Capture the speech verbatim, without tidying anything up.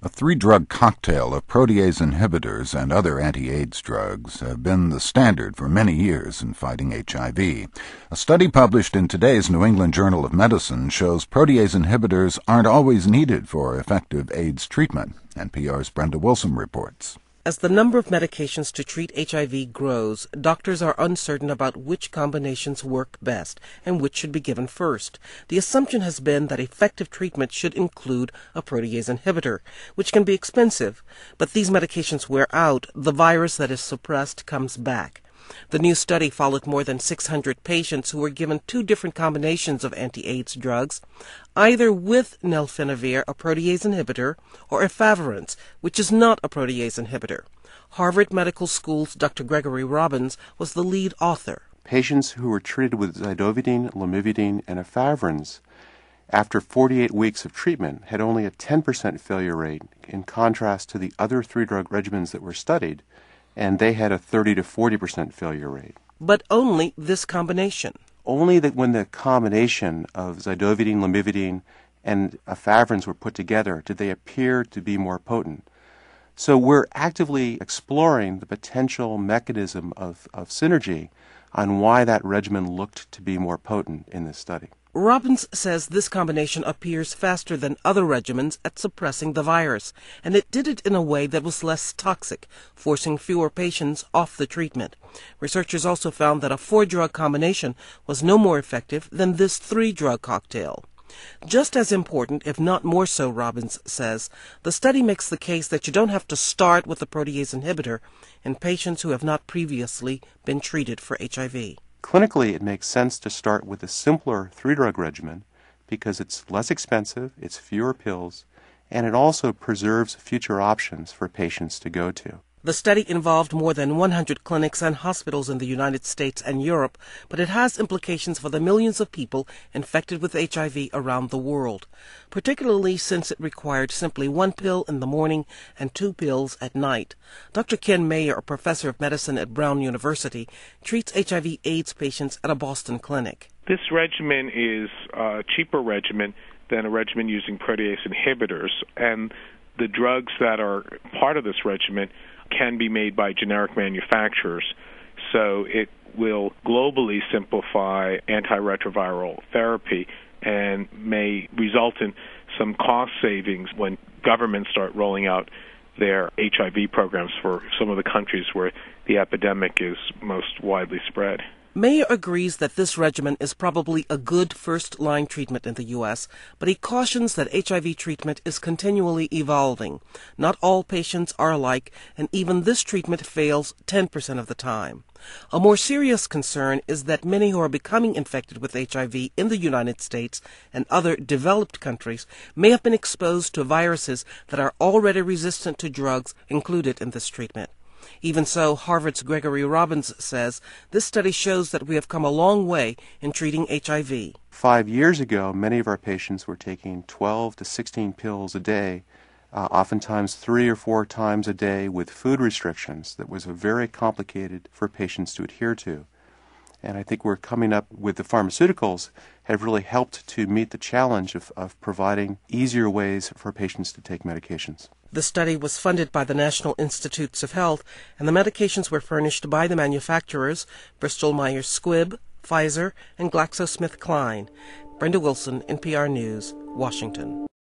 A three-drug cocktail of protease inhibitors and other anti-AIDS drugs have been the standard for many years in fighting H I V. A study published in today's New England Journal of Medicine shows protease inhibitors aren't always needed for effective AIDS treatment. N P R's Brenda Wilson reports. As the number of medications to treat H I V grows, doctors are uncertain about which combinations work best and which should be given first. The assumption has been that effective treatment should include a protease inhibitor, which can be expensive. But these medications wear out, the virus that is suppressed comes back. The new study followed more than six hundred patients who were given two different combinations of anti-AIDS drugs, either with nelfinavir, a protease inhibitor, or efavirenz, which is not a protease inhibitor. Harvard Medical School's Doctor Gregory Robbins was the lead author. Patients who were treated with zidovudine, lamivudine, and efavirenz after forty-eight weeks of treatment had only a ten percent failure rate, in contrast to the other three-drug regimens that were studied, and they had a thirty to forty percent failure rate. But only this combination. Only that when the combination of zidovudine, lamivudine, and efavirenz were put together did they appear to be more potent. So we're actively exploring the potential mechanism of, of synergy on why that regimen looked to be more potent in this study. Robbins says this combination appears faster than other regimens at suppressing the virus, and it did it in a way that was less toxic, forcing fewer patients off the treatment. Researchers also found that a four-drug combination was no more effective than this three-drug cocktail. Just as important, if not more so, Robbins says, the study makes the case that you don't have to start with a protease inhibitor in patients who have not previously been treated for H I V. Clinically, it makes sense to start with a simpler three-drug regimen because it's less expensive, it's fewer pills, and it also preserves future options for patients to go to. The study involved more than one hundred clinics and hospitals in the United States and Europe, but it has implications for the millions of people infected with H I V around the world, particularly since it required simply one pill in the morning and two pills at night. Doctor Ken Mayer, a professor of medicine at Brown University, treats H I V AIDS patients at a Boston clinic. This regimen is a cheaper regimen than a regimen using protease inhibitors, and the drugs that are part of this regimen can be made by generic manufacturers, so it will globally simplify antiretroviral therapy and may result in some cost savings when governments start rolling out their H I V programs for some of the countries where the epidemic is most widely spread. Mayer agrees that this regimen is probably a good first-line treatment in the U S, but he cautions that H I V treatment is continually evolving. Not all patients are alike, and even this treatment fails ten percent of the time. A more serious concern is that many who are becoming infected with H I V in the United States and other developed countries may have been exposed to viruses that are already resistant to drugs included in this treatment. Even so, Harvard's Gregory Robbins says this study shows that we have come a long way in treating H I V. Five years ago, many of our patients were taking twelve to sixteen pills a day, uh, oftentimes three or four times a day with food restrictions that was very complicated for patients to adhere to. And I think we're coming up with the pharmaceuticals have really helped to meet the challenge of, of providing easier ways for patients to take medications. The study was funded by the National Institutes of Health, and the medications were furnished by the manufacturers, Bristol Myers Squibb, Pfizer, and GlaxoSmithKline. Brenda Wilson, N P R News, Washington.